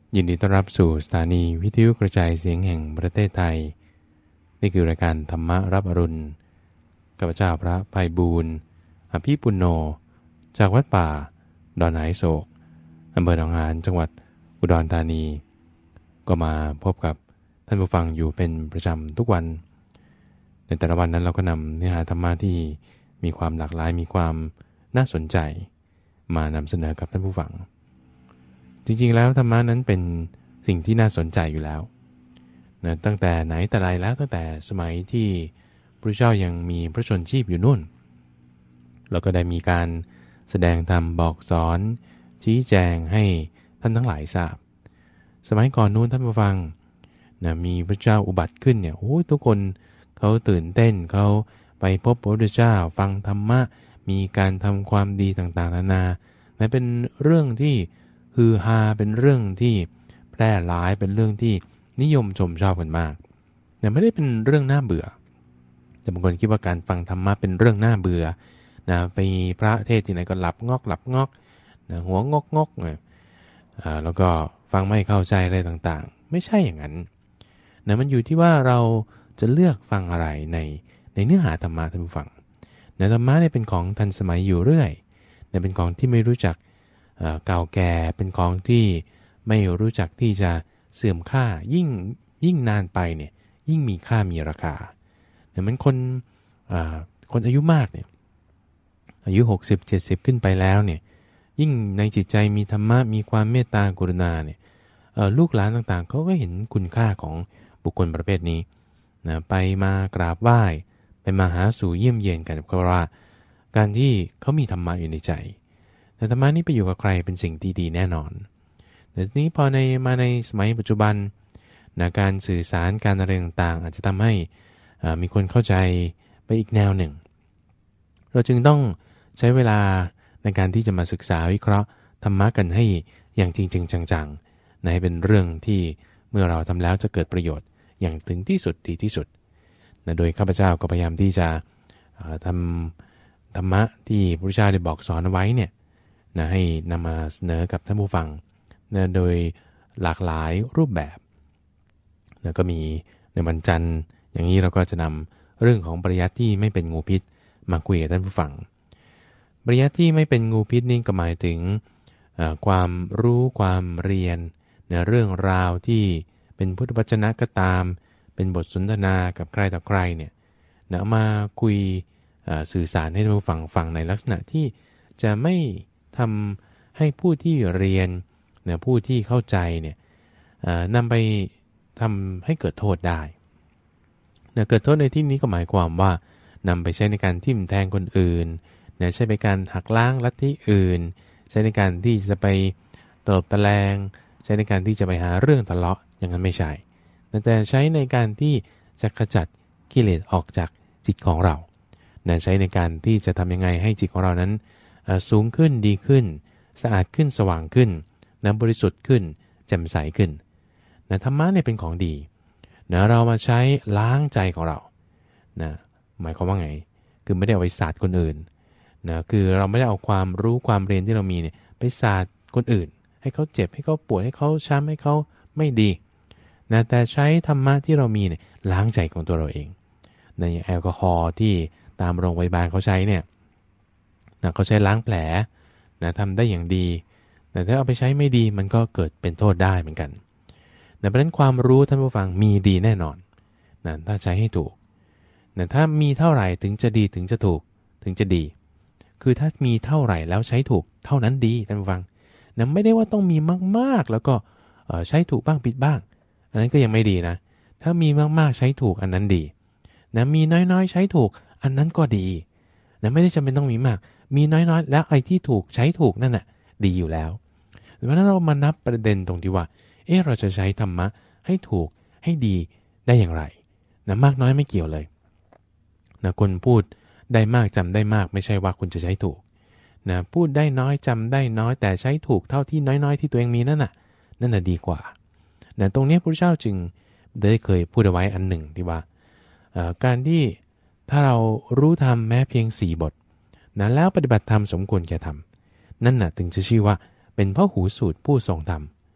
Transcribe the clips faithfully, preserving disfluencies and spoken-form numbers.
ยินดีต้อนรับสู่สถานีวิทยุกระจายเสียงแห่งประเทศไทยนี่คือรายการธรรมรับอรุณข้าพเจ้าพระไพบูลย์อภิปุณโญจากวัดป่าดอนหายโศกอำเภอหนองหานจังหวัดอุดรธานีก็มาพบกับท่านผู้ฟังอยู่เป็นประจำทุกวันในแต่ละวันนั้นเราก็นำเนื้อหาธรรมะที่มีความหลากหลายมีความน่าสนใจมานำเสนอกับท่านผู้ฟังจริงๆแล้วธรรมะนั้นเป็นสิ่งที่น่าสนใจอยู่แล้วนะตั้งแต่ไหนแต่ไรแล้วตั้งแต่สมัยที่พระเจ้ายังมีพระชนชีพอยู่นู่นเราก็ได้มีการแสดงธรรมบอกสอนชี้แจงให้ท่านทั้งหลายทราบสมัยก่อนนู้นท่านผู้ฟังนะมีพระเจ้าอุบัติขึ้นเนี่ยโอ้ยทุกคนเขาตื่นเต้นเขาไปพบพระพุทธเจ้าฟังธรรมะมีการทำความดีต่างๆนานานะเป็นเรื่องที่ฮือฮาเป็นเรื่องที่แพร่หลายเป็นเรื่องที่นิยมชมชอบกันมากแต่ไม่ได้เป็นเรื่องน่าเบื่อแต่บางคนคิดว่าการฟังธรรมะเป็นเรื่องน่าเบื่อนะไปพระเทศที่ไหนก็หลับงอกหลับงอกนะหัวงอกงอกนะอ่าแล้วก็ฟังไม่เข้าใจอะไรต่างๆไม่ใช่อย่างนั้นนะมันอยู่ที่ว่าเราจะเลือกฟังอะไรในในเนื้อหาธรรมะท่านผู้ฟังนะธรรมะเนี่ยเป็นของทันสมัยอยู่เรื่อยนะเป็นของที่ไม่รู้จักเก่าแก่เป็นของที่ไม่รู้จักที่จะเสื่อมค่ายิ่งยิ่งนานไปเนี่ยยิ่งมีค่ามีราคาเหมือนคนคนอายุมากเนี่ยอายุหกสิบ เจ็ดสิบขึ้นไปแล้วเนี่ยยิ่งในจิตใจมีธรรมะมีความเมตตากรุณาเนี่ยลูกหลานต่างๆเขาก็เห็นคุณค่าของบุคคลประเภทนี้นะไปมากราบไหว้ไปมาหาสู่เยี่ยมเยียนกันเพราะว่าการที่เขามีธรรมะอยู่ในใจแต่ธรรมะนี้ไปอยู่กับใครเป็นสิ่งที่ดีแน่นอนแต่ทีนี้พอในมาในสมัยปัจจุบันนะการสื่อสารการอะไรต่างๆอาจจะทำให้มีคนเข้าใจไปอีกแนวหนึ่งเราจึงต้องใช้เวลาในการที่จะมาศึกษาวิเคราะห์ธรรมะกันให้อย่างจริงๆจังๆนะให้เป็นเรื่องที่เมื่อเราทำแล้วจะเกิดประโยชน์อย่างถึงที่สุดดีที่สุดนะโดยข้าพเจ้าก็พยายามที่จะทำธรรมะที่พระพุทธเจ้าได้บอกสอนเอาไว้เนี่ยนะให้นำมาเสนอกับท่านผู้ฟังนะโดยหลากหลายรูปแบบนะก็มีในวันจันทร์อย่างนี้เราก็จะนำเรื่องของปริยัติที่ไม่เป็นงูพิษมาคุยกับท่านผู้ฟังปริยัติที่ไม่เป็นงูพิษนี่ก็หมายถึงความรู้ความเรียนในเรื่องราวที่เป็นพุทธวจนะก็ตามเป็นบทสนทนากับใครต่อใครเนี่ยนะมาคุยสื่อสารให้ท่านผู้ฟังฟังในลักษณะที่จะไม่ทำให้ผู้ที่เรียนเนี่ยผู้ที่เข้าใจเนี่ยนำไปทำให้เกิดโทษได้เนี่ยเกิดโทษในที่นี้ก็หมายความว่านำไปใช้ในการทิ่มแทงคนอื่นเนี่ยใช้ในการหักล้างลัทธิอื่นใช้ในการที่จะไปตลบตะแลงใช้ในการที่จะไปหาเรื่องทะเลาะอย่างนั้นไม่ใช่แต่ใช้ในการที่จะขจัดกิเลสออกจากจิตของเราเนี่ยใช้ในการที่จะทำยังไงให้จิตของเรานั้นสูงขึ้นดีขึ้นสะอาดขึ้นสว่างขึ้นนะบริสุทธิ์ขึ้นแจ่มใสขึ้นนะธรรมะเนี่ยเป็นของดีนะเรามาใช้ล้างใจของเรานะหมายความว่าไงคือไม่ได้เอาไปสาดคนอื่นนะคือเราไม่ได้เอาความรู้ความเรียนที่เรามีเนี่ยไปสาดคนอื่นให้เขาเจ็บให้เขาปวดให้เขาช้ำให้เขาไม่ดีนะแต่ใช้ธรรมะที่เรามีเนี่ยล้างใจของตัวเราเองในแอลกอฮอล์ที่ตามโรงพยาบาลเขาใช้เนี่ยนะเขาใช้ล้างแผลนะทำได้อย่างดีแต่ถ้าเอาไปใช้ไม่ดีมันก็เกิดเป็นโทษได้เหมือนกันนะเพราะฉะนั้นความรู้ท่านผู้ฟังมีดีแน่นอนนะถ้าใช้ให้ถูกนะถ้ามีเท่าไหร่ถึงจะดีถึงจะถูกถึงจะดีคือถ้ามีเท่าไหร่แล้วใช้ถูกเท่านั้นดีท่านผู้ฟังนะไม่ได้ว่าต้องมีมากๆแล้วก็ใช้ถูกบ้างผิดบ้างอันนั้นก็ยังไม่ดีนะถ้ามีมากๆใช้ถูกอันนั้นดีนะมีน้อยๆใช้ถูกอันนั้นก็ดีนะไม่ได้จำเป็นต้องมีมากมีน้อยๆแล้วไอ้ที่ถูกใช้ถูกนั่นน่ะดีอยู่แล้วเพราะฉะนั้นเรามานับประเด็นตรงที่ว่าเออเราจะใช้ธรรมะให้ถูกให้ดีได้อย่างไรนะมากน้อยไม่เกี่ยวเลยนะคนพูดได้มากจำได้มากไม่ใช่ว่าคุณจะใช้ถูกนะพูดได้น้อยจำได้น้อยแต่ใช้ถูกเท่าที่น้อยๆที่ตัวเองมีนั่นน่ะนั่นน่ะดีกว่านะตรงนี้พระพุทธเจ้าจึงได้เคยพูดเอาไว้อันหนึ่งที่ว่าการที่ถ้าเรารู้ธรรมแม้เพียงสี่บทนะแล้วปฏิบัติธรรมสมควรแก่ธรรมนั่นน่ะถึงจะชื่อว่าเป็นพหูสูตรผู้ทรงธรรม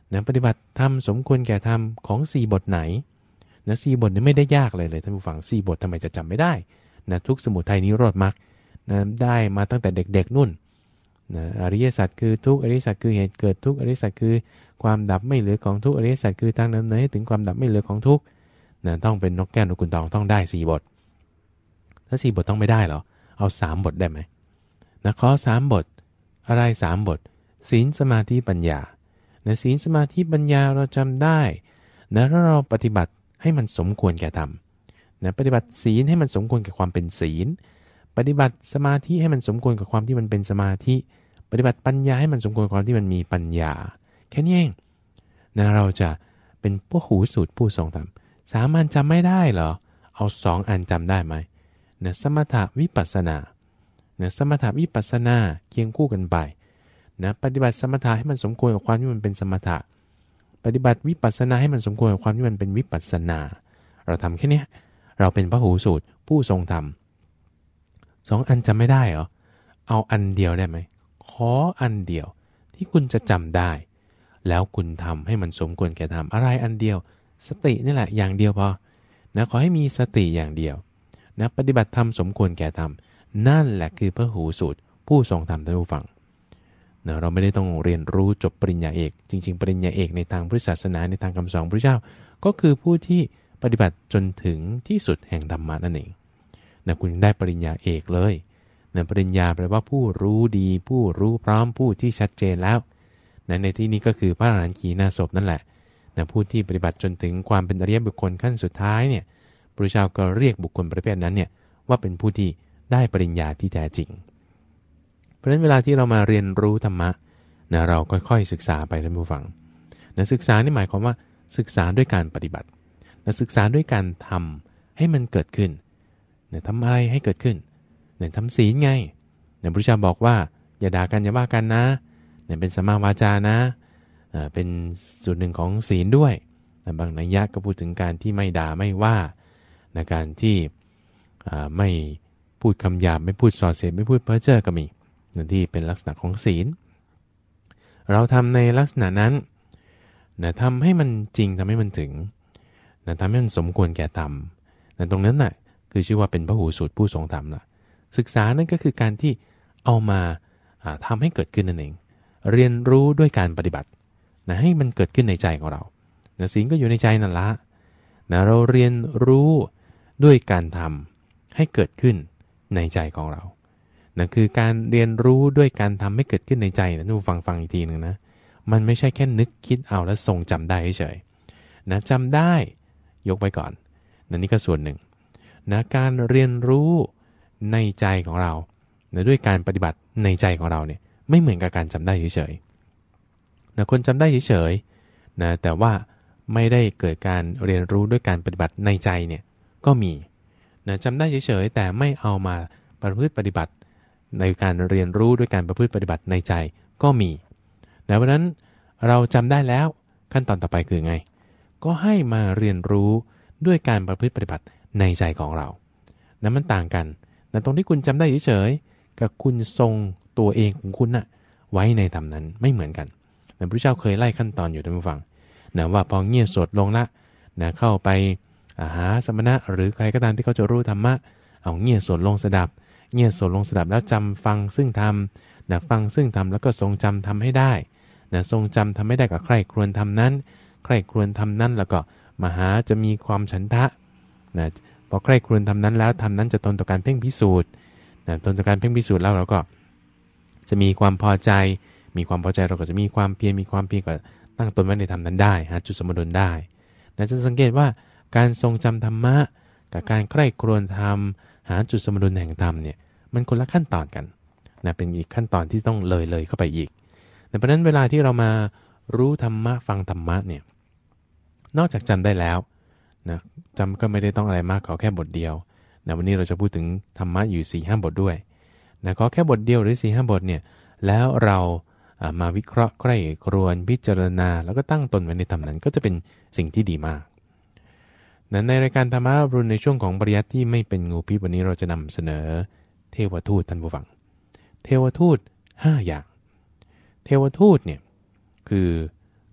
นะปฏิบัติธรรมสมควรแก่ธรรมของสี่บทไหนนะสี่บทนี้ไม่ได้ยากเลยเลยท่านผู้ฟังสี่บททำไมจะจำไม่ได้นะทุกสมุทัยนิโรธมรรคนะได้มาตั้งแต่เด็กๆนู่นนะอริยสัจคือทุกข์อริยสัจคือเหตุเกิดทุกข์อริยสัจคือความดับไม่เหลือของทุกข์อริยสัจคือทางดำเนินให้ถึงความดับไม่เหลือของทุกข์นะต้องเป็นนกแก้วนกขุนทองต้องได้สี่บทถ้าสี่บทต้องไม่ได้เหรอเอาสามบทได้ไหมนะขอสามบทอะไรสามบทศีลสมาธิปัญญานะศีลสมาธิปัญญาเราจำได้นะแล้วเราปฏิบัติให้มันสมควรแก่ธรรมนะปฏิบัติศีลให้มันสมควรแก่ความเป็นศีลปฏิบัติสมาธิให้มันสมควรกับความที่มันเป็นสมาธิปฏิบัติปัญญาให้มันสมควรกับความที่มันมีปัญญาแค่นี้เองนะเราจะเป็นผู้หูสูตรผู้ทรงธรรมสามอันจำไม่ได้เหรอเอาสองอันจำได้ไหมนะสมถะวิปัสสนานะสมถะวิปัสสนาเคียงคู่กันไปนะปฏิบัติสมถะให้มันสมควรกับความที่มันเป็นสมถะปฏิบัติวิปัสสนาให้มันสมควรกับความที่มันเป็นวิปัสสนาเราทำแค่นี้เราเป็นพหูสูตรผู้ทรงธรรมสองอันจำไม่ได้เหรอเอาอันเดียวได้ไหมขออันเดียวที่คุณจะจำได้แล้วคุณทำให้มันสมควรแก่ธรรมอะไรอันเดียวสตินี่แหละอย่างเดียวพอนะขอให้มีสติอย่างเดียวนะปฏิบัติธรรมสมควรแก่ธรรมนั่นแหละคือพหูสูตรผู้ทรงธรรมท่านผู้ฟังนะเราไม่ได้ต้องเรียนรู้จบปริญญาเอกจริงๆปริญญาเอกในทางพุทธศาสนาในทางคำสอนพระพุทธเจ้าก็คือผู้ที่ปฏิบัติจนถึงที่สุดแห่งธรรมะนั่นเองนะคุณได้ปริญญาเอกเลยนะปริญญาแปลว่าผู้รู้ดีผู้รู้พร้อมผู้ที่ชัดเจนแล้วนะในที่นี้ก็คือพระอรหันต์ขีณาสพนั่นแหละนะผู้ที่ปฏิบัติจนถึงความเป็นอริยบุคคลขั้นสุดท้ายเนี่ยพระพุทธเจ้าก็เรียกบุคคลประเภทนั้นเนี่ยว่าเป็นผู้ที่ได้ปริญญาที่แท้จริงเพราะฉะนั้นเวลาที่เรามาเรียนรู้ธรรมะนะเราค่อยๆศึกษาไปท่านผู้ฟังนะศึกษานี่หมายความว่าศึกษาด้วยการปฏิบัตินะศึกษาด้วยการทำให้มันเกิดขึ้นนะทำอะไรให้เกิดขึ้นนะทำศีลไงนะพระพุทธเจ้าบอกว่าอย่าด่ากันอย่าว่ากันนะนะเป็นสัมมาวาจานะเป็นส่วนหนึ่งของศีลด้วยนะบางนัยยะก็พูดถึงการที่ไม่ด่าไม่ว่านะการที่ไม่พูดคำหยาบไม่พูดส่อเสียดไม่พูดเพ้อเจ้อก็มีนะที่เป็นลักษณะของศีลเราทำในลักษณะนั้นนะทำให้มันจริงทำให้มันถึงนะทำให้มันสมควรแก่ธรรมนะตรงนั้นน่ะคือชื่อว่าเป็นพหูสูตรผู้ทรงธรรมล่ะศึกษานั่นก็คือการที่เอามาทำให้เกิดขึ้นนั่นเองเรียนรู้ด้วยการปฏิบัตินะให้มันเกิดขึ้นในใจของเรานะศีลก็อยู่ในใจนั่นละนะเราเรียนรู้ด้วยการทำให้เกิดขึ้นในใจของเรานะคือการเรียนรู้ด้วยการทำให้เกิดขึ้นในใจนะทุกฟังฟังอีกทีหนึ่งนะมันไม่ใช่แค่นึกคิดเอาแล้วทรงจำได้เฉยนะจำได้ยกไว้ก่อนนะนี่ก็ส่วนหนึ่งนะการเรียนรู้ในใจของเรานะด้วยการปฏิบัติในใจของเราเนี่ยไม่เหมือนกับการจำได้เฉยๆนะคนจำได้เฉยๆนะแต่ว่าไม่ได้เกิดการเรียนรู้ด้วยการปฏิบัติในใจเนี่ยก็มีนะจำได้เฉยๆแต่ไม่เอามาประพฤติปฏิบัติในการเรียนรู้ด้วยการประพฤติปฏิบัติในใจก็มีนะเพราะนั้นเราจำได้แล้วขั้นตอนต่อไปคือไงก็ให้มาเรียนรู้ด้วยการประพฤติปฏิบัติในใจของเรานะมันต่างกันนะตรงที่คุณจำได้เฉยๆกับคุณทรงตัวเองของคุณนะไว้ในธรรมนั้นไม่เหมือนกันนะพระเจ้าเคยไล่ขั้นตอนอยู่ท่านผู้ฟังนะว่าพอเงี่ยสดลงละนะเข้าไปหาสมณะหรือใครก็ตามที่เขาจะรู้ธรรมะเอาเงี่ยสดลงสดับเงี่ยสดลงสดับแล้วจำฟังซึ่งธรรมนะฟังซึ่งธรรมแล้วก็ทรงจำทำให้ได้นะทรงจำทำให้ได้กับใครครวญทำนั้นใครครวญทำนั้นแล้วก็มหาจะมีความฉันทะนะพอใครครวญทำนั้นแล้วทำนั้นจะตนต่อการเพ่งพิสูจน์นะตนต่อการเพ่งพิสูจน์แล้วเราก็จะมีความพอใจมีความพอใจเราก็จะมีความเพียรมีความเพียรก็ตั้งตนไว้ในธรรมนั้นได้หาจุดสมดุลได้นะจะสังเกตว่าการทรงจำธรรมะกับการใคร่ครวญธรรมหาจุดสมดุลแห่งธรรมเนี่ยมันคนละขั้นตอนกันนะเป็นอีกขั้นตอนที่ต้องเลยเลยเข้าไปอีกแต่เพราะนั้นเวลาที่เรามารู้ธรรมะฟังธรรมะเนี่ยนอกจากจำได้แล้วนะจำก็ไม่ได้ต้องอะไรมากขอแค่บทเดียวนะวันนี้เราจะพูดถึงธรรมะอยู่ สี่ห้า บทด้วยนะขอแค่บทเดียวหรือ สี่ห้า บทเนี่ยแล้วเรามาวิเคราะห์ใคร่ครวญพิจารณาแล้วก็ตั้งตนไว้ในธรรมนั้นก็จะเป็นสิ่งที่ดีมากนั้นในรายการธรรมะรุ่นในช่วงของปริยัติที่ไม่เป็นงูพิษวันนี้เราจะนำเสนอเทวทูตท่านผู้ฟังเทวทูตห้าอย่างเทวทูตเนี่ยคือ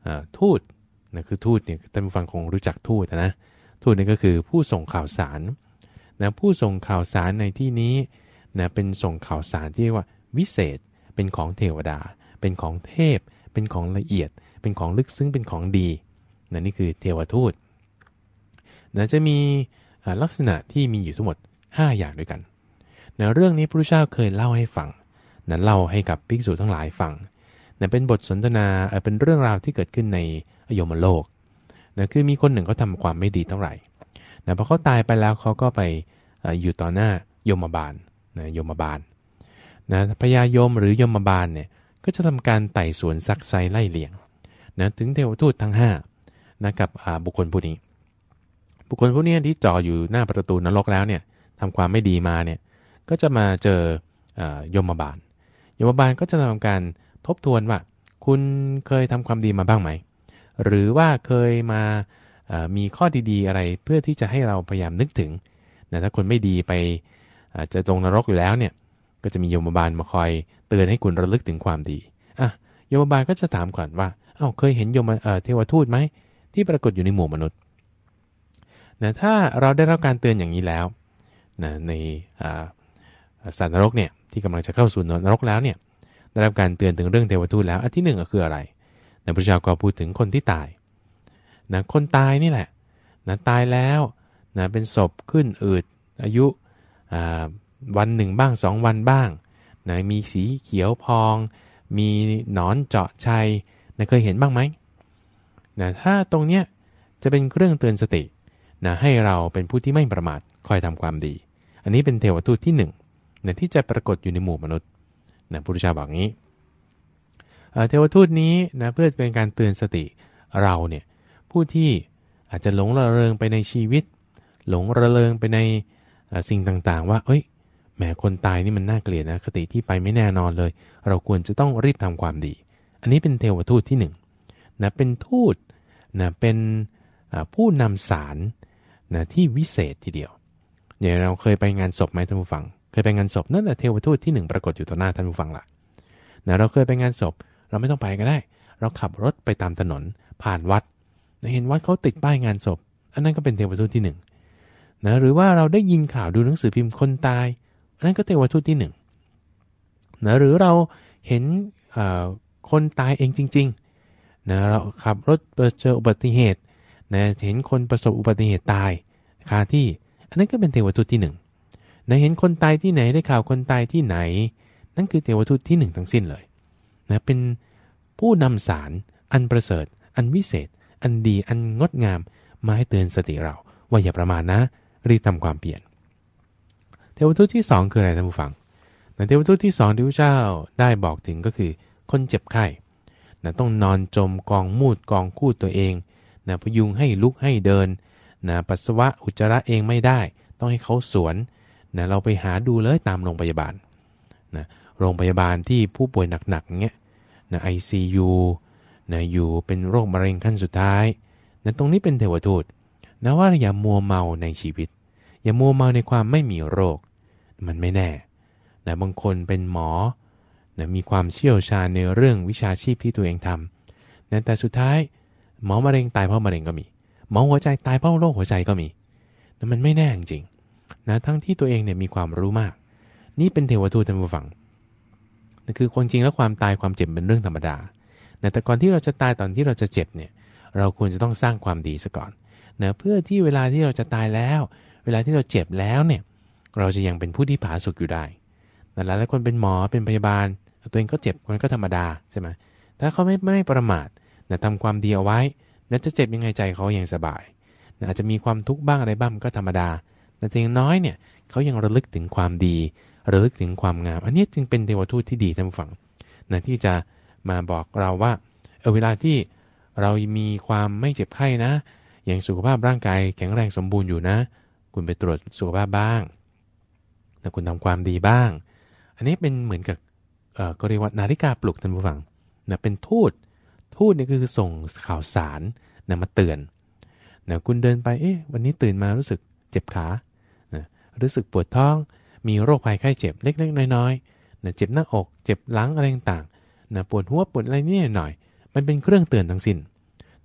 ทูตนะคือทูตเนี่ยท่านผู้ฟังคงรู้จักทูตนะทูตนี่ก็คือผู้ส่งข่าวสารนะผู้ส่งข่าวสารในที่นี้นะเป็นส่งข่าวสารที่เรียกว่าวิเศษเป็นของเทวดาเป็นของเทพเป็นของละเอียดเป็นของลึกซึ้งเป็นของดีนะนี่คือเทวทูตนะจะมีลักษณะที่มีอยู่ทั้งหมดห้าอย่างด้วยกันนะเรื่องนี้พระพุทธเจ้าเคยเล่าให้ฟังนะเล่าให้กับภิกษุทั้งหลายฟังนะเป็นบทสนทนาเป็นเรื่องราวที่เกิดขึ้นในยมโลกนะคือมีคนหนึ่งเขาทำความไม่ดีเท่าไหร่นะพอเขาตายไปแล้วเขาก็ไปอยู่ต่อหน้ายมบาลนะยมบาลนะพญายมหรือยมบาลเนี่ยก็จะทำการไต่สวนซักไซไล่เลียงนะถึงเทวทูตทั้งห้านะกับบุคคลผู้นี้บุคคลผู้นี้ที่จ่ออยู่หน้าประตูนรกแล้วเนี่ยทำความไม่ดีมาเนี่ยก็จะมาเจอยมบาลยมบาลก็จะทำการทบทวนว่าคุณเคยทำความดีมาบ้างไหมหรือว่าเคยมามีข้อดีๆอะไรเพื่อที่จะให้เราพยายามนึกถึงนะถ้าคนไม่ดีไปจะตรงนรกอยู่แล้วเนี่ยก็จะมียมบาลมาคอยเตือนให้คุณระลึกถึงความดีอ่ะยมบาลก็จะถามก่อนว่าเอ้าเคยเห็นยมเทวทูตไหมที่ปรากฏอยู่ในหมู่มนุษย์นะถ้าเราได้รับการเตือนอย่างนี้แล้วนะในสัตว์นรกเนี่ยที่กำลังจะเข้าสู่นรกแล้วเนี่ยได้รับการเตือนถึงเรื่องเทวทูตแล้วอันที่หนึ่งก็คืออะไรนะพระเจ้าก็พูดถึงคนที่ตายนะคนตายนี่แหละนะตายแล้วนะเป็นศพขึ้นอืดอายุวันหนึ่งบ้างสองวันบ้างนะมีสีเขียวพองมีหนอนเจาะชัยนะเคยเห็นบ้างไหมนะถ้าตรงเนี้ยจะเป็นเครื่องเตือนสตินะให้เราเป็นผู้ที่ไม่ประมาทคอยทำความดีอันนี้เป็นเทวทูตที่หนึ่งนะที่จะปรากฏอยู่ในหมู่มนุษย์นะพุทธเจ้าบอกงี้เทวทูตนี้นะเพื่อเป็นการเตือนสติเราเนี่ยผู้ที่อาจจะหลงระเริงไปในชีวิตหลงระเริงไปในสิ่งต่างๆว่าเอ้ยแหมคนตายนี่มันน่าเกลียดนะคติที่ไปไม่แน่นอนเลยเราควรจะต้องรีบทำความดีอันนี้เป็นเทวทูตที่หนึ่งนะเป็นทูตนะเป็นผู้นำสารนะที่วิเศษทีเดียวอย่างเราเคยไปงานศพไหมท่านผู้ฟังเคยไปงานศพนั่นแหละเทวทูตที่หนึ่งปรากฏอยู่ต่อหน้าท่านผู้ฟังละนะเราเคยไปงานศพเราไม่ต้องไปก็ได้เราขับรถไปตามถนนผ่านวัดนะเห็นวัดเขาติดป้ายงานศพอันนั้นก็เป็นเทวทูตที่หนึ่งนะหรือว่าเราได้ยินข่าวดูหนังสือพิมพ์คนตายอันนั้นก็เทวทูตที่หนึ่งนะหรือเราเห็นคนตายเองจริงๆนะเราขับรถเจออุบัติเหตุนะเห็นคนประสบอุบัติเหตุตายคาที่อันนั้นก็เป็นเทวทูตที่หนึ่งนะเห็นคนตายที่ไหนได้ข่าวคนตายที่ไหนนั่นคือเทวทูตที่หนึ่งทั้งสิ้นเลยนะเป็นผู้นำสารอันประเสริฐอันวิเศษอันดีอันงดงามมาให้เตือนสติเราว่าอย่าประมาทนะรีบทำความเปลี่ยนเทวทูตที่สองคืออะไรท่านผู้ฟังนะเทวทูตที่สองที่พระเจ้าได้บอกถึงก็คือคนเจ็บไข้นะต้องนอนจมกองมูดกองคูดตัวเองนะพยุงให้ลุกให้เดินนะปัสสาวะอุจจาระเองไม่ได้ต้องให้เขาสวนนะเราไปหาดูเลยตามโรงพยาบาลนะโรงพยาบาลที่ผู้ป่วยหนักๆเงี้ยนะ ไอ ซี ยู นะอยู่เป็นโรคมะเร็งขั้นสุดท้ายนะตรงนี้เป็นเทวทูตนะว่าอย่ามัวเมาในชีวิตอย่ามัวเมาในความไม่มีโรคมันไม่แน่นะบางคนเป็นหมอนะมีความเชี่ยวชาญในเรื่องวิชาชีพที่ตัวเองทำนะแต่สุดท้ายหมอมะเร็งตายเพราะมะเร็งก็มีหมอหัวใจตายเพราะโรคหัวใจก็มีนะมันไม่แน่จริงๆนะทั้งที่ตัวเองเนี่ยมีความรู้มากนี่เป็นเทวทูตท่านผู้ฟังนะคือความจริงแล้วความตายความเจ็บเป็นเรื่องธรรมดานะแต่ก่อนที่เราจะตายตอนที่เราจะเจ็บเนี่ยเราควรจะต้องสร้างความดีซะก่อนนะเพื่อที่เวลาที่เราจะตายแล้วเวลาที่เราเจ็บแล้วเนี่ยเราจะยังเป็นผู้ที่ผาสุกอยู่ได้แต่หลายๆคนเป็นหมอเป็นพยาบาลตัวเองก็เจ็บมันก็ธรรมดาใช่ไหมถ้าเขาไม่ไม่ประมาทนะทำความดีเอาไว้นะจะเจ็บยังไงใจเขายังสบายนะอาจจะมีความทุกข์บ้างอะไรบ้างก็ธรรมดาแต่อย่างน้อยเนี่ยเขายังระลึกถึงความดีระลึกถึงความงามอันนี้จึงเป็นเทวทูตที่ดีท่านผู้ฟังนะที่จะมาบอกเราว่าเออเวลาที่เรามีความไม่เจ็บไข้นะอย่างสุขภาพร่างกายแข็งแรงสมบูรณ์อยู่นะคุณไปตรวจสุขภาพบ้างนะคุณทำความดีบ้างอันนี้เป็นเหมือนกับเอ่อก็เรียกว่านาฬิกาปลุกท่านผู้ฟังนะเป็นทูตทูตนี่คือส่งข่าวสารนะมาเตือนนะคุณเดินไปเอ๊ะวันนี้ตื่นมารู้สึกเจ็บขานะรู้สึกปวดท้องมีโรคภัยไข้เจ็บเล็กๆน้อยๆนะเจ็บหน้าอกเจ็บหลังอะไรต่างๆนะปวดหัวปวดอะไรนี่หน่อยมันเป็นเครื่องเตือนทั้งสิ้น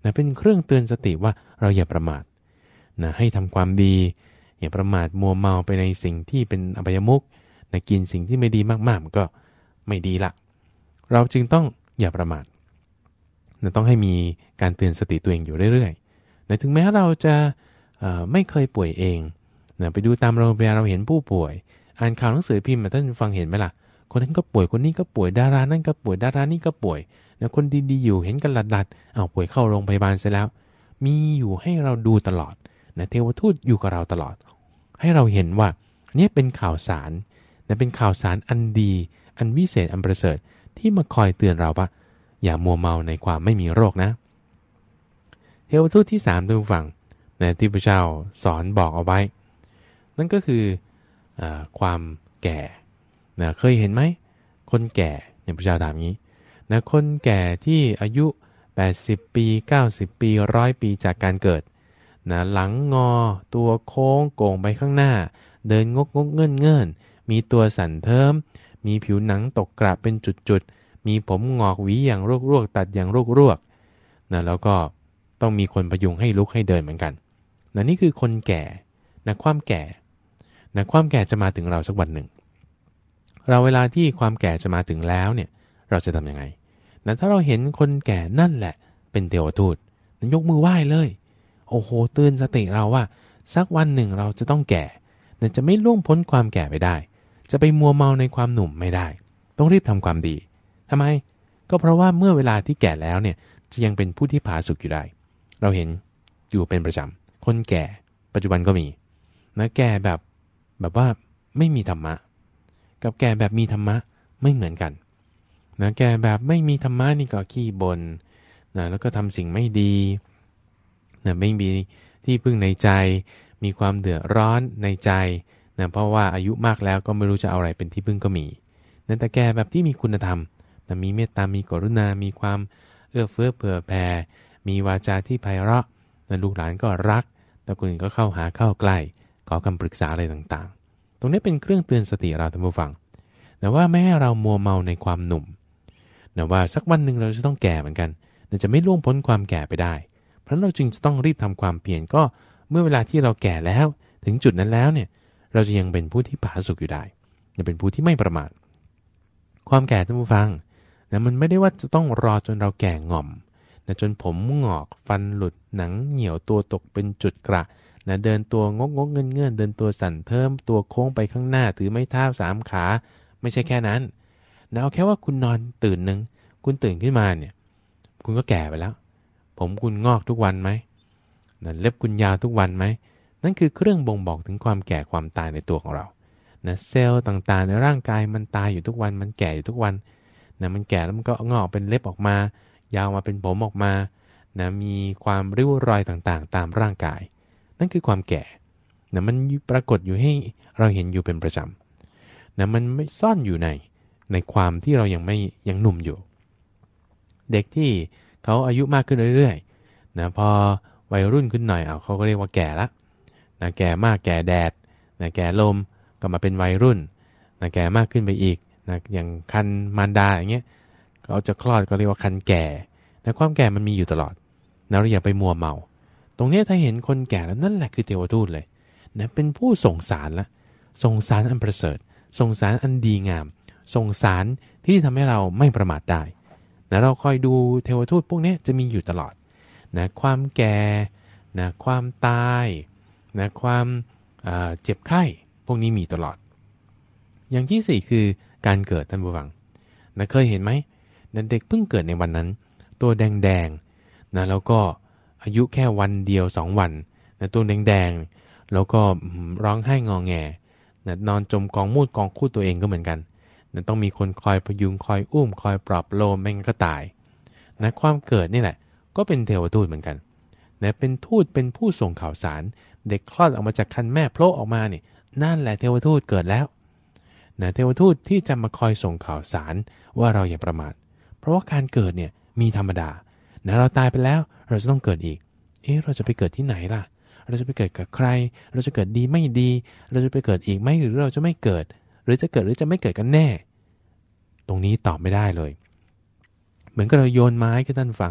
นะเป็นเครื่องเตือนสติว่าเราอย่าประมาทนะให้ทำความดีอย่าประมาทมัวเมาไปในสิ่งที่เป็นอบายมุขนะกินสิ่งที่ไม่ดีมากๆมันก็ไม่ดีละเราจึงต้องอย่าประมาทนะต้องให้มีการเตือนสติตัวเองอยู่เรื่อยๆนะถึงแม้เราจะไม่เคยป่วยเองนะไปดูตามโรงพยาบาลเราเห็นผู้ป่วยอ่านข่าวหนังสือพิมพ์ท่านฟังเห็นไหมล่ะคนนั้นก็ป่วยคนนี้ก็ป่วยดารานั่นก็ป่วยดารานี่ก็ป่วยนะคนดีๆอยู่เห็นกันหลัดๆเอาป่วยเข้าโรงพยาบาลเสร็จแล้วมีอยู่ให้เราดูตลอดนะเทวทูตอยู่กับเราตลอดให้เราเห็นว่านี่เป็นข่าวสารนะเป็นข่าวสารอันดีอันวิเศษอันประเสริฐที่มาคอยเตือนเราว่าอย่ามัวเมาในความไม่มีโรคนะเทวทูตที่สามท่านผู้ฟังนะที่พระเจ้าสอนบอกเอาไว้นั่นก็คือเอ่อความแก่นะเคยเห็นไหมคนแก่เนี่ยพระเจ้าถามงี้นะคนแก่ที่อายุแปดสิบปีเก้าสิบปีหนึ่งร้อยปีจากการเกิดนะหลังงอตัวโค้งโก่งไปข้างหน้าเดินงกงกเงื่อนเงื่อนมีตัวสั่นเทิมมีผิวหนังตกกระเป็นจุดๆมีผมงอกหวีอย่างรวกๆตัดอย่างรวกๆนะแล้วก็ต้องมีคนพยุงให้ลุกให้เดินเหมือนกันนะนี่คือคนแก่นะความแก่นะความแก่จะมาถึงเราสักวันหนึ่งเราเวลาที่ความแก่จะมาถึงแล้วเนี่ยเราจะทำยังไงนะถ้าเราเห็นคนแก่นั่นแหละเป็นเทวทูตนั้นยกมือไหว้เลยโอ้โหเตือนสติเราว่าสักวันหนึ่งเราจะต้องแก่นะจะไม่ล่วงพ้นความแก่ไปได้จะไปมัวเมาในความหนุ่มไม่ได้ต้องรีบทำความดีทำไมก็เพราะว่าเมื่อเวลาที่แก่แล้วเนี่ยจะยังเป็นผู้ที่ผาสุกอยู่ได้เราเห็นอยู่เป็นประจำคนแก่ปัจจุบันก็มีนะแก่แบบแบบว่าไม่มีธรรมะกับแก่แบบมีธรรมะไม่เหมือนกันนะแก่แบบไม่มีธรรมะนี่ก็ขี้บ่นนะแล้วก็ทำสิ่งไม่ดีนะไม่มีที่พึ่งในใจมีความเดือดร้อนในใจนะเพราะว่าอายุมากแล้วก็ไม่รู้จะเอาอะไรเป็นที่พึ่งก็มีนะแต่แก่แบบที่มีคุณธรรมนะมีเมตตามีกรุณามีความเอื้อเฟื้อเผื่อแผ่มีวาจาที่ไพเราะนะลูกหลานก็รักแต่คนอื่นก็เข้าหาเข้าใกล้ขอคำปรึกษาอะไรต่างๆตรงนี้เป็นเครื่องเตือนสติเราท่านผู้ฟังแต่ว่าไม่ให้เรามัวเมาในความหนุ่มนะว่าสักวันหนึ่งเราจะต้องแก่เหมือนกันเราจะไม่ล่วงพ้นความแก่ไปได้เพราะเราจึงจะต้องรีบทำความเพียรก็เมื่อเวลาที่เราแก่แล้วถึงจุดนั้นแล้วเนี่ยเราจะยังเป็นผู้ที่ผาสุกอยู่ได้ยังเป็นผู้ที่ไม่ประมาทความแก่ท่านผู้ฟังนะมันไม่ได้ว่าจะต้องรอจนเราแก่ง่อมนะจนผมงอกฟันหลุดหนังเหี่ยวตัวตกเป็นจุดกระนะเดินตัวงกงกเงื่อนเงื่อนเดินตัวสั่นเทิมตัวโค้งไปข้างหน้าถือไม้เท้าสามขาไม่ใช่แค่นั้นนะเอาแค่ว่าคุณนอนตื่นนึงคุณตื่นขึ้นมาเนี่ยคุณก็แก่ไปแล้วผมคุณงอกทุกวันไหมนะเล็บคุณยาวทุกวันไหมนั่นคือเครื่องบ่งบอกถึงความแก่ความตายในตัวของเรานะเซลล์ต่างๆในร่างกายมันตายอยู่ทุกวันมันแก่อยู่ทุกวันนะมันแก่แล้วมันก็งอกเป็นเล็บออกมายาวมาเป็นผมออกมานะมีความริ้วรอยต่างๆตามร่างกายนั่นคือความแก่นะมันปรากฏอยู่ให้เราเห็นอยู่เป็นประจำนะมันไม่ซ่อนอยู่ในในความที่เรายังไม่ยังหนุ่มอยู่เด็กที่เขาอายุมากขึ้นเรื่อยๆนะพอวัยรุ่นขึ้นหน่อยเอาเขาก็เรียกว่าแก่ละนะแก่มากแก่แดดนะแก่ลมก็มาเป็นวัยรุ่นนะแก่มากขึ้นไปอีกนะอย่างคันมารดาอย่างเงี้ยเขาจะคลอดก็เรียกว่าคันแก่นะความแก่มันมีอยู่ตลอดนะเราอย่าไปมัวเมาตรงนี้ถ้าเห็นคนแก่แล้วนั่นแหละคือเทวทูตเลยนะเป็นผู้ส่งสารละส่งสารอันประเสริฐส่งสารอันดีงามส่งสารที่ทำให้เราไม่ประมาทได้นะเราคอยดูเทวทูตพวกนี้จะมีอยู่ตลอดนะความแก่นะความตายนะความเจ็บไข้พวกนี้มีตลอดอย่างที่สี่คือการเกิดท่านผู้ฟังนะเคยเห็นไหมนะเด็กเพิ่งเกิดในวันนั้นตัวแดงๆนะแล้วก็อายุแค่วันเดียวสองวันนะตัวแดงๆแล้วก็ร้องไห้งอแงนะนอนจมกองมูดกองคูดตัวเองก็เหมือนกันนะต้องมีคนคอยพยุงคอยอุ้มคอยปลอบโลมไม่งั้นก็ตายนะความเกิดนี่แหละก็เป็นเทวทูตเหมือนกันนะเป็นทูตเป็นผู้ส่งข่าวสารเด็กคลอดออกมาจากคันแม่โผล่ออกมาเนี่ยนั่นแหละเทวทูตเกิดแล้วนะเทวทูตที่จะมาคอยส่งข่าวสารว่าเราอย่าประมาทเพราะว่าการเกิดเนี่ยมีธรรมดานะเราตายไปแล้วเราจะต้องเกิดอีกเอ๊ะเราจะไปเกิดที่ไหนล่ะเราจะไปเกิดกับใครเราจะเกิดดีไม่ดีเราจะไปเกิดอีกไหมหรือเราจะไม่เกิดหรือจะเกิดหรือจะไม่เกิดกันแน่ตรงนี้ตอบไม่ได้เลยเหมือนกับเราโยนไม้ให้ท่านฟัง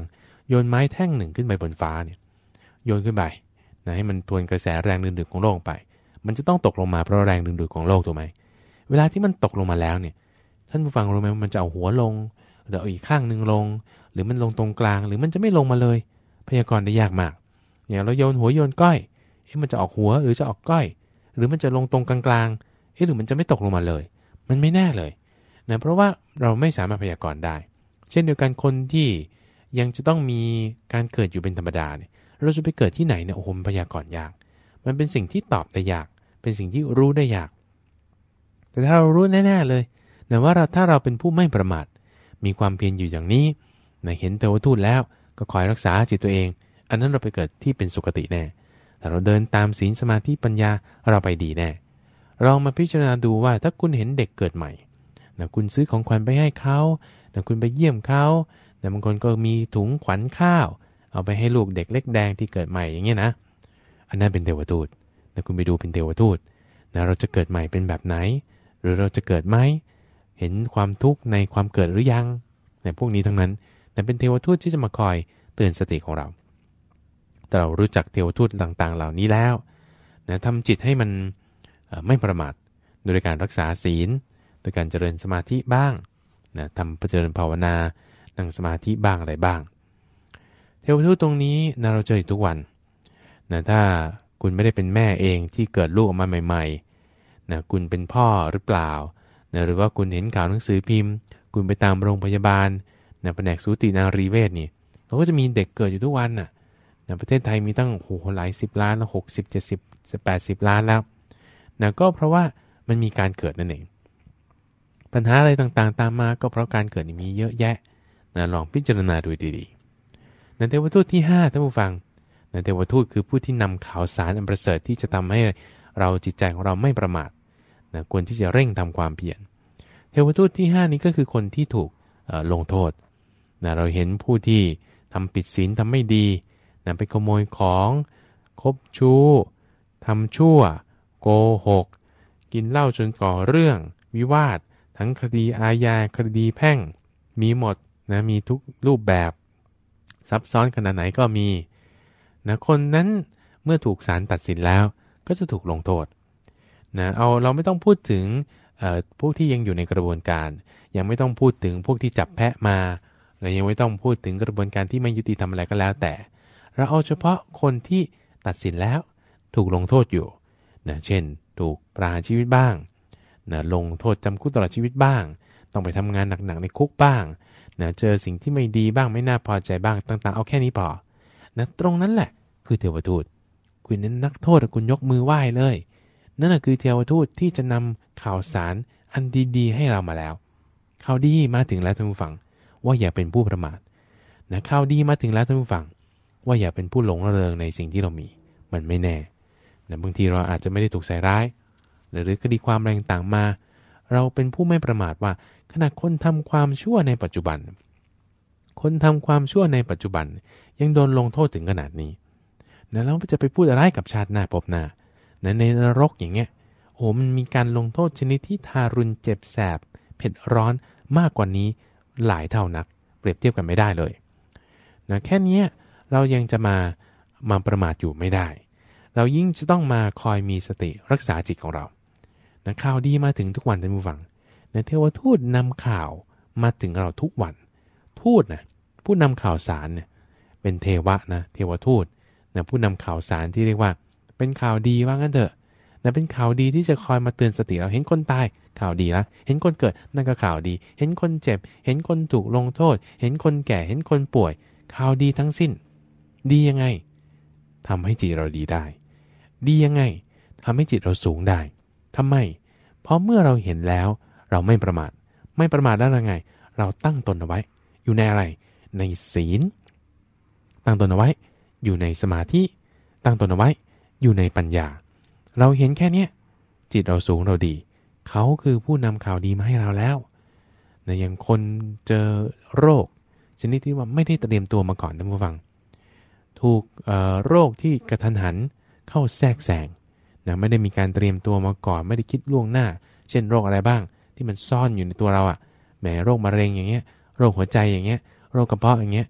โยนไม้แท่งหนึ่งขึ้นไปบนฟ้าเนี่ยโยนขึ้นไปนะให้มันทวนกระแสแรงดึงดูดของโลกไปมันจะต้องตกลงมาเพราะแรงดึงดูดของโลกถูกไหมเวลาที่มันตกลงมาแล้วเนี่ยท่านผู้ฟังรู้ไหมว่ามันจะเอาหัวลงหรือเอาอีกข้างนึงลงหรือมันลงตรงกลางหรือมันจะไม่ลงมาเลยพยากรณ์ได้ยากมากอย่างเราโยนหัวโยนก้อยเอ๊ะมันจะออกหัวหรือจะออกก้อยหรือมันจะลงตรงกลางๆเอ๊ะหรือมันจะไม่ตกลงมาเลยมันไม่แน่เลยนะเพราะว่าเราไม่สามารถพยากรณ์ได้เช่นเดียวกันคนที่ยังจะต้องมีการเกิดอยู่เป็นธรรมดาเนี่ยเราจะไปเกิดที่ไหนเนี่ยโอ้โหมันพยากรณ์ยากมันเป็นสิ่งที่ตอบได้ยากเป็นสิ่งที่รู้ได้ยากแต่ถ้าเรารู้แน่ๆเลยนะว่าเราถ้าเราเป็นผู้ไม่ประมาทมีความเพียรอยู่อย่างนี้นะเห็นเทวทูตแล้วก็คอยรักษาจิตตัวเองอันนั้นเราไปเกิดที่เป็นสุคติแน่แต่เราเดินตามศีลสมาธิปัญญาเราไปดีแน่ลองมาพิจารณาดูว่าถ้าคุณเห็นเด็กเกิดใหม่นะคุณซื้อของขวัญไปให้เขานะคุณไปเยี่ยมเขานะบางคนก็มีถุงขวัญข้าวเอาไปให้ลูกเด็กเล็กแดงที่เกิดใหม่อย่างเงี้ยนะอันนั้นเป็นเทวทูตนะคุณไปดูเป็นเทวทูตนะเราจะเกิดใหม่เป็นแบบไหนหรือเราจะเกิดไหมเห็นความทุกข์ในความเกิดหรือยังนะพวกนี้ทั้งนั้นนะเป็นเทวทูตที่จะมาคอยเตือนสติของเราแต่เรารู้จักเทวทูตต่างๆเหล่านี้แล้วนะทำจิตให้มันไม่ประมาทโดยการรักษาศีลโดยการเจริญสมาธิบ้างนะทำเจริญภาวนานั่งสมาธิบ้างอะไรบ้างเทวทูตตรงนี้นะเราเจออยู่ทุกวันนะถ้าคุณไม่ได้เป็นแม่เองที่เกิดลูกออกมาใหม่ๆนะคุณเป็นพ่อหรือเปล่านะหรือว่าคุณเห็นข่าวหนังสือพิมพ์คุณไปตามโรงพยาบาลนะแผนกสูตินารีเวชนี่เราก็จะมีเด็กเกิดอยู่ทุกวันน่ะนะประเทศไทยมีตั้งโหหลายสิบล้านแล้วหกสิบ เจ็ดสิบ แปดสิบล้านแล้วนะก็เพราะว่ามันมีการเกิดนั่นเองปัญหาอะไรต่างๆตามมาก็เพราะการเกิดมีเยอะแยะนะลองพิจารณาดูดีๆนะเทวทูตที่ห้าท่านผู้ฟังนะเทวทูตคือผู้ที่นำข่าวสารอันประเสริฐที่จะทำให้เราจิตใจของเราไม่ประมาทนะควรที่จะเร่งทำความเพียรเทวทูตที่ห้านี้ก็คือคนที่ถูกลงโทษนะเราเห็นผู้ที่ทำผิดศีลทำไม่ดีนะไปขโมยของคบชู้ทำชั่วโกหกกินเหล้าจนก่อเรื่องวิวาททั้งคดีอาญาคดีแพ่งมีหมดนะมีทุกรูปแบบซับซ้อนขนาดไหนก็มีนะคนนั้นเมื่อถูกศาลตัดสินแล้วก็จะถูกลงโทษนะเอาเราไม่ต้องพูดถึงพวกที่ยังอยู่ในกระบวนการยังไม่ต้องพูดถึงพวกที่จับแพะมาและยังไม่ต้องพูดถึงกระบวนการที่ไม่ยุติธรรมอะไรก็แล้วแต่เราเอาเฉพาะคนที่ตัดสินแล้วถูกลงโทษอยู่นะเช่นถูกประหารชีวิตบ้างนะลงโทษจำคุกตลอดชีวิตบ้างต้องไปทำงานหนักๆในคุกบ้างนะเจอสิ่งที่ไม่ดีบ้างไม่น่าพอใจบ้างต่างๆเอาแค่นี้พอนะตรงนั้นแหละคือเทวทูตคุณนั้นนักโทษคุณยกมือไหว้เลยนั่นแหละคือเทวทูตที่จะนำข่าวสารอันดีๆให้เรามาแล้วข่าวดีมาถึงแล้วท่านผู้ฟังว่าอย่าเป็นผู้ประมาทนะข่าวดีมาถึงแล้วท่านผู้ฟังว่าอย่าเป็นผู้หลงระเริงในสิ่งที่เรามีมันไม่แน่นะบางทีเราอาจจะไม่ได้ถูกใส่ร้ายหรือคดีความอะไรต่างๆมาเราเป็นผู้ไม่ประมาทว่าขณะคนทำความชั่วในปัจจุบันคนทำความชั่วในปัจจุบันยังโดนลงโทษถึงขนาดนี้นะแล้วจะไปพูดอะไรกับชาติหน้าพบหน้านะในนรกอย่างเงี้ยโอ้มันมีการลงโทษชนิดที่ทารุณเจ็บแสบเผ็ดร้อนมากกว่านี้หลายเท่านักเปรียบเทียบกันไม่ได้เลยนะแค่นี้เรายังจะมามาประมาทอยู่ไม่ได้เรายิ่งจะต้องมาคอยมีสติรักษาจิตของเรานะข่าวดีมาถึงทุกวันท่านผู้ฟังนะเทวทูตนำข่าวมาถึงเราทุกวันทูตนะผู้นำข่าวสารเนี่ยเป็นเทวะนะเทวทูตนะผู้นำข่าวสารที่เรียกว่าเป็นข่าวดีว่างั้นเถอะนะเป็นข่าวดีที่จะคอยมาเตือนสติเราเห็นคนตายข่าวดีละเห็นคนเกิดนั่นก็ข่าวดีเห็นคนเจ็บเห็นคนถูกลงโทษเห็นคนแก่เห็นคนป่วยข่าวดีทั้งสิ้นดียังไงทำให้จิตเราดีได้ดียังไงทำให้จิตเราสูงได้ทำไมเพราะเมื่อเราเห็นแล้วเราไม่ประมาทไม่ประมาทแล้วยังไงเราตั้งตนเอาไว้อยู่ในอะไรในศีลตั้งตนเอาไว้อยู่ในสมาธิตั้งตนเอาไว้อยู่ในปัญญาเราเห็นแค่เนี้ยจิตเราสูงเราดีเขาคือผู้นำข่าวดีมาให้เราแล้วนะอย่างคนเจอโรคชนิดที่ว่าไม่ได้เตรียมตัวมาก่อนท่านผู้ฟังถูกเอ่อโรคที่กระทันหันเข้าแทรกแซงนะไม่ได้มีการเตรียมตัวมาก่อนไม่ได้คิดล่วงหน้าเช่นโรคอะไรบ้างที่มันซ่อนอยู่ในตัวเราอ่ะแหมโรคมะเร็งอย่างเงี้ยโรคหัวใจอย่างเงี้ยโรคกระเพาะอย่างเงี้ย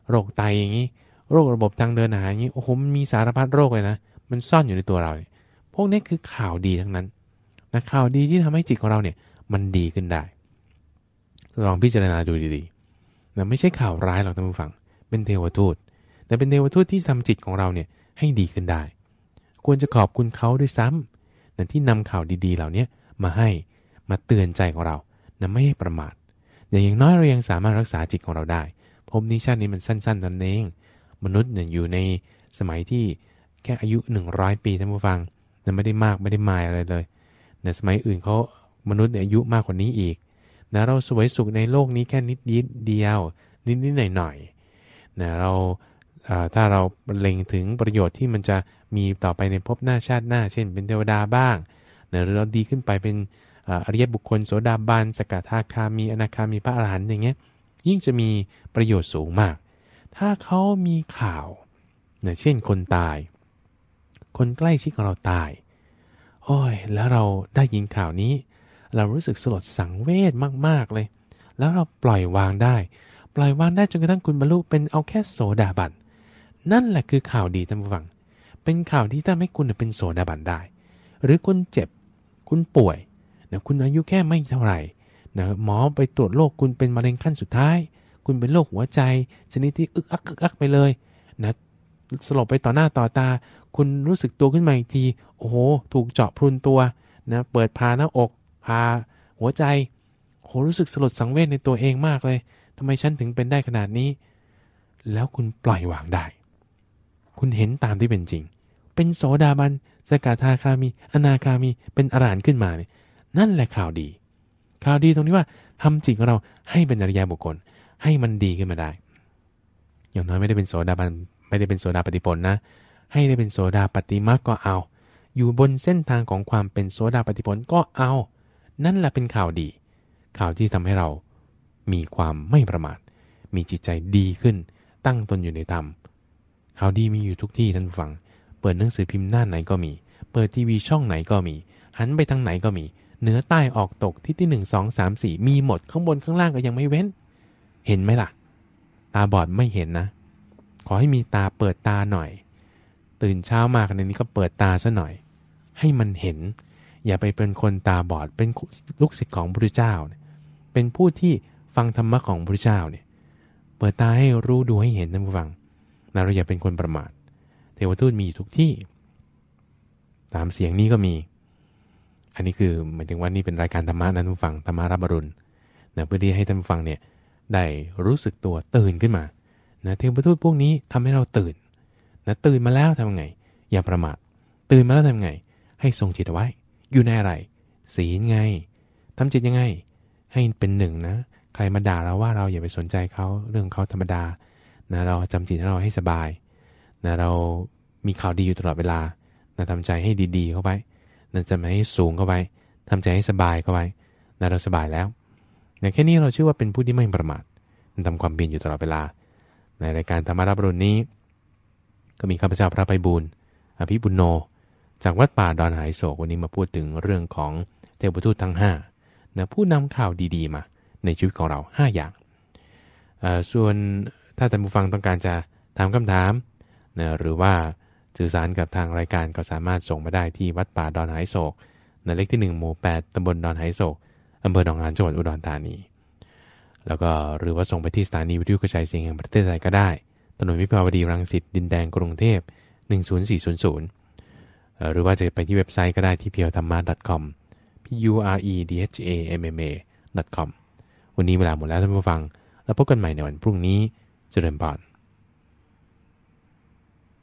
โรคไตอย่างนี้โรคระบบทางเดินอาหารอย่างนี้โอ้โหมันมีสารพัดโรคเลยนะมันซ่อนอยู่ในตัวเราเนี่ยพวกนี้คือข่าวดีทั้งนั้นนะข่าวดีที่ทำให้จิตของเราเนี่ยมันดีขึ้นได้ลองพิจารณาดูดีๆนะไม่ใช่ข่าวร้ายหรอกท่านผู้ฟังเป็นเทวทูตแต่เป็นเทวทูตที่ทำจิตของเราเนี่ยให้ดีขึ้นได้ควรจะขอบคุณเขาด้วยซ้ำนะที่นำข่าวดีๆเหล่านี้มาให้มาเตือนใจของเรานะไม่ให้ประมาทอย่างน้อยเรายังสามารถรักษาจิตของเราได้ภพนี้ชาตินี้มันสั้นๆนั่นเองมนุษย์เนี่ยอยู่ในสมัยที่แค่อายุหนึ่งร้อยปีท่านผู้ฟังนะไม่ได้มากไม่ได้มายอะไรเลยในสมัยอื่นเขามนุษย์เนี่ยอายุมากกว่านี้อีกนะเราสวยสุขในโลกนี้แค่นิดนิดเดียวนิดนิดหน่อยหน่อยนะเราถ้าเราเล็งถึงประโยชน์ที่มันจะมีต่อไปในภพหน้าชาติหน้าเช่นเป็นเทวดาบ้างนะหรือเราดีขึ้นไปเป็นอริยบุคคลโสดาบันสกทาคามีอนาคามีพระอรหันต์อย่างเงี้ยยิ่งจะมีประโยชน์สูงมากถ้าเขามีข่าวนะเช่นคนตายคนใกล้ชิดของเราตายโอ้ยแล้วเราได้ยินข่าวนี้เรารู้สึกสลดสังเวชมากๆเลยแล้วเราปล่อยวางได้ปล่อยวางได้จนกระทั่งคุณบรรลุเป็นเอาแค่โสดาบันนั่นแหละคือข่าวดีท่านผู้ฟังเป็นข่าวที่ทำให้คุณเป็นโสดาบันได้หรือคุณเจ็บคุณป่วยนะคุณอายุแค่ไม่เท่าไหร่นะหมอไปตรวจโรคคุณเป็นมะเร็งขั้นสุดท้ายคุณเป็นโรคหัวใจชนิดที่อึกอักอึกอักไปเลยนะสลบไปต่อหน้าต่อตาคุณรู้สึกตัวขึ้นมาอีกทีโอ้โหถูกเจาะพรุนตัวนะเปิดพาหน้าอกพาหัวใจโหรู้สึกสลดสังเวชในตัวเองมากเลยทำไมฉันถึงเป็นได้ขนาดนี้แล้วคุณปล่อยวางได้คุณเห็นตามที่เป็นจริงเป็นโสดาบันสกทาคามีอนาคามีเป็นอรหันต์ขึ้นมาเนี่ยนั่นแหละข่าวดีข่าวดีตรงที่ว่าทำจิตของเราให้เป็นอริยบุคคลให้มันดีขึ้นมาได้อย่างน้อยไม่ได้เป็นโสดาบันไม่ได้เป็นโสดาปฏิผลนะให้ได้เป็นโสดาปฏิมรรคก็เอาอยู่บนเส้นทางของความเป็นโสดาปฏิผลก็เอานั่นแหละเป็นข่าวดีข่าวที่ทำให้เรามีความไม่ประมาทมีจิตใจดีขึ้นตั้งตนอยู่ในธรรมข่าวดีมีอยู่ทุกที่ท่านผู้ฟังเปิดหนังสือพิมพ์หน้าไหนก็มีเปิดทีวีช่องไหนก็มีหันไปทางไหนก็มีเหนือใต้ออกตกทิศที่หนึ่ง สอง สาม สี่มีหมดข้างบนข้างล่างก็ยังไม่เว้นเห็นไหมล่ะตาบอดไม่เห็นนะขอให้มีตาเปิดตาหน่อยตื่นเช้ามาขณะนี้ก็เปิดตาซะหน่อยให้มันเห็นอย่าไปเป็นคนตาบอดเป็นลูกศิษย์ของพระพุทธเจ้าเป็นผู้ที่ฟังธรรมะของพระพุทธเจ้าเนี่ยเปิดตาให้รู้ดูให้เห็นท่านผู้ฟังนะเราอย่าเป็นคนประมาทเทวทูตมีทุกที่ตามเสียงนี้ก็มีอันนี้คือหมายถึงว่านี่เป็นรายการธรรมะนะท่านผู้ฟังธรรมะรับอรุณนะเพื่อที่ให้ท่านผู้ฟังเนี่ยได้รู้สึกตัวตื่นขึ้นมานะเทวทูตพวกนี้ทำให้เราตื่นนะตื่นมาแล้วทำไงอย่าประมาทตื่นมาแล้วทำไงให้ทรงจิตเอาไว้อยู่ในอะไรศีลไงทำจิตยังไงให้เป็นหนึ่งนะใครมาด่าเราว่าเราอย่าไปสนใจเขาเรื่องเขาธรรมดานะเราจำจิตเราให้สบายนะเรามีข่าวดีอยู่ตลอดเวลานะทำใจให้ดีๆเข้าไปนะจะไม่ให้สูงเข้าไปทำใจให้สบายเข้าไปนะเราสบายแล้วนะแค่นี้เราชื่อว่าเป็นผู้ที่ไม่ประมาททำความเพียรอยู่ตลอดเวลาในรายการธรรมรับอรุณนี้ก็มีข้าพเจ้าพระไพบูลย์อภิปุณโญจากวัดป่าดอนหายโศกวันนี้มาพูดถึงเรื่องของเทวทูตทั้งห้านะผู้นำข่าวดีๆมาในชีวิตของเราห้าอย่างส่วนถ้าท่านผู้ฟังต้องการจะถามคำถามนะหรือว่าสื่อสารกับทางรายการก็สามารถส่งมาได้ที่วัดป่าดอนหายโศกในเลขที่หนึ่งหมู่แปดตำบลดอนหายโศกอำเภอหนองหานจังหวัดอุดรธานีแล้วก็หรือว่าส่งไปที่สถานีวิทยุกระจายเสียงแห่งประเทศไทยก็ได้ถนนวิภาวดีรังสิตดินแดงกรุงเทพหนึ่ง ศูนย์ สี่ ศูนย์ ศูนย์หรือว่าจะไปที่เว็บไซต์ก็ได้ที่ เพียวธรรมะ ดอท คอม p u r e d h a m m a ดอท คอม วันนี้เวลาหมดแล้วท่านผู้ฟังแล้วพบกันใหม่ในวันพรุ่งนี้เจริญพร